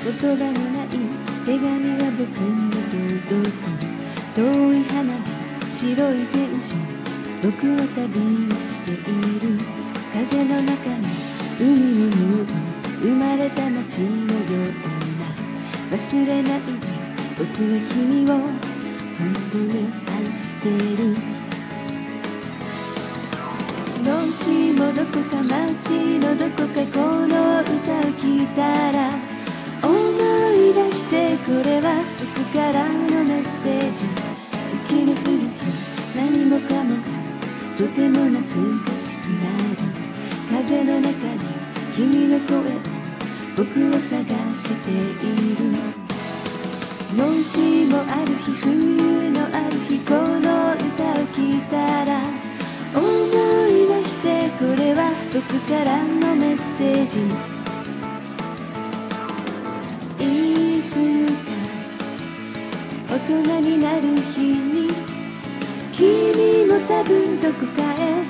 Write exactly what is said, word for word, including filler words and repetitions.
言葉のない手紙が僕に届く。遠い花火、白い電車、僕は旅をしている。風の中に海を縫う生まれた街のような。忘れないで、僕は君を本当に愛してる。もしもどこか街のどこかこの歌を聴いたら、思い出してこれは僕からのメッセージ。雪の降る日、何もかもがとても懐かしくなる。風の中に君の声を僕は探している。もしもある日、冬のある日、この歌を聴いたら、思い出してこれは僕からのメッセージ。いつか大人になる日に、君も多分どこかへ